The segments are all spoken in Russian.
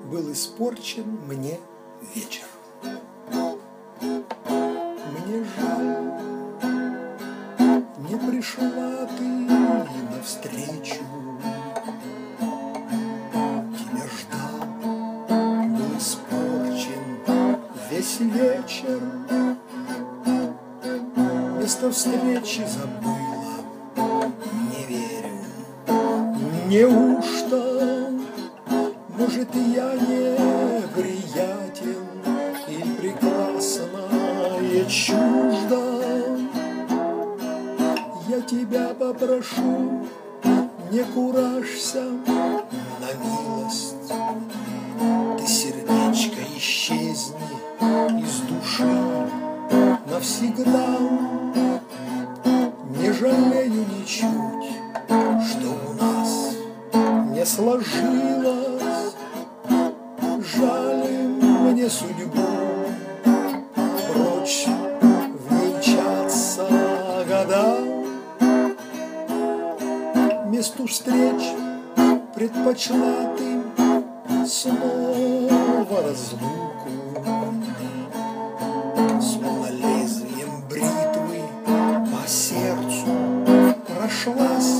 был испорчен мне вечер. Мне жаль, не пришла ты навстречу. Тебя ждал, был испорчен весь вечер. Место встречи забыла, не верю. Неужто, может, я не приятен или прекрасное чуждо? Я тебя попрошу, не куражься на милость. Ты, сердечко, исчезни из души навсегда. Не жалею ничуть, что у нас не сложилось. Жаль мне судьбу, прочь в ней мчатся года. Месту встреч предпочла ты снова разлуку. Словно лезвием бритвы по сердцу прошлась,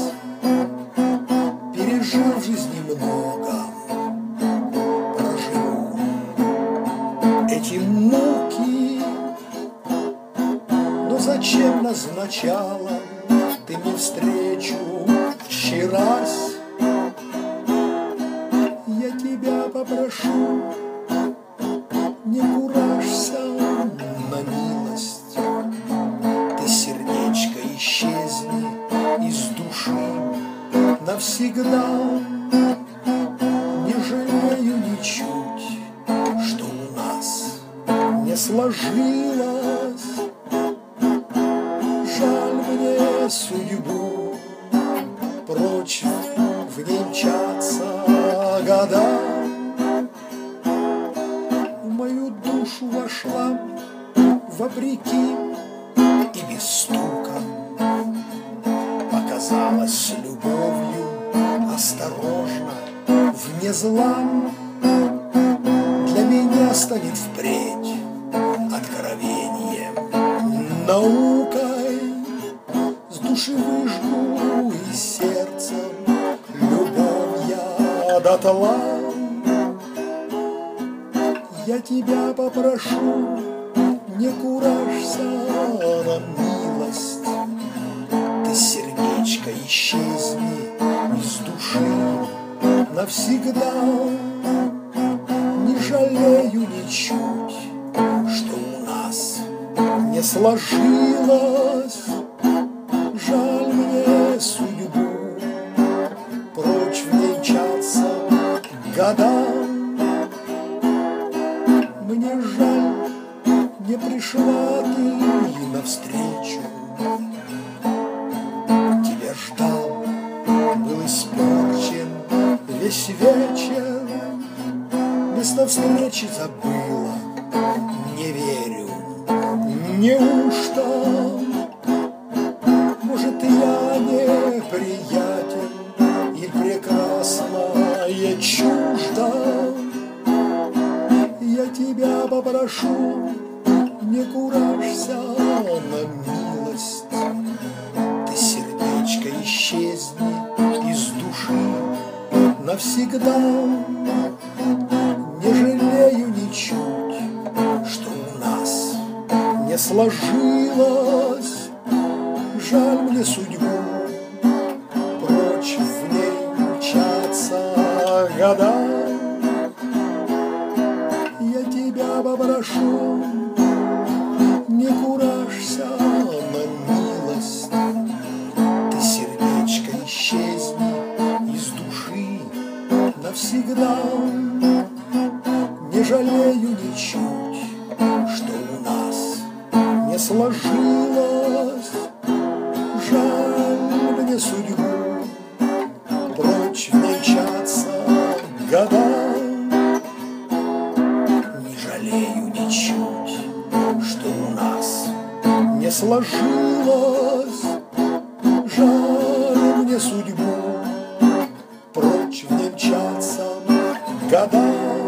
пережив в жизни много, проживу эти муки. Но зачем назначала ты мне встречу вчерась? Я тебя попрошу, не куражься на милость. Ты, сердечко, исчезни из души навсегда. Не жалею ничуть, что у нас не сложилось. Жаль мне судьбу, прочь в ней мчатся года. В мою душу вошла вопреки и без стука. Показалась любовью осторожно, вне зла. Для меня станет впредь откровением, наукой. С души выжгу и сердцем любовь я дотла. Я тебя попрошу, не куражься на милость. Ты, сердечко, исчезни из души навсегда. Не жалею ничуть, что у нас не сложилось. Жаль мне судьбу, прочь в ней мчатся года. Мне жаль, не пришла ты навстречу. Тебя ждал, был испорчен весь вечер. Место встречи забыла, не верю. Неужто, может, я не приятен и прекрасное чуждо? Я тебя попрошу, не куражься на милость. Ты, сердечко, исчезни из души навсегда. Не жалею ничуть, что у нас не сложилось. Жаль мне судьбу, прочь в ней мчатся года. Я тебя попрошу, не куражься на милость. Ты, сердечко, исчезни из души навсегда. Не жалею ничуть, что у нас не сложилось. Жаль мне судьбу, прочь в ней мчатся года. Не жалею ничуть, что у нас не сложилось. Жаль мне судьбу, прочь в ней мчатся года.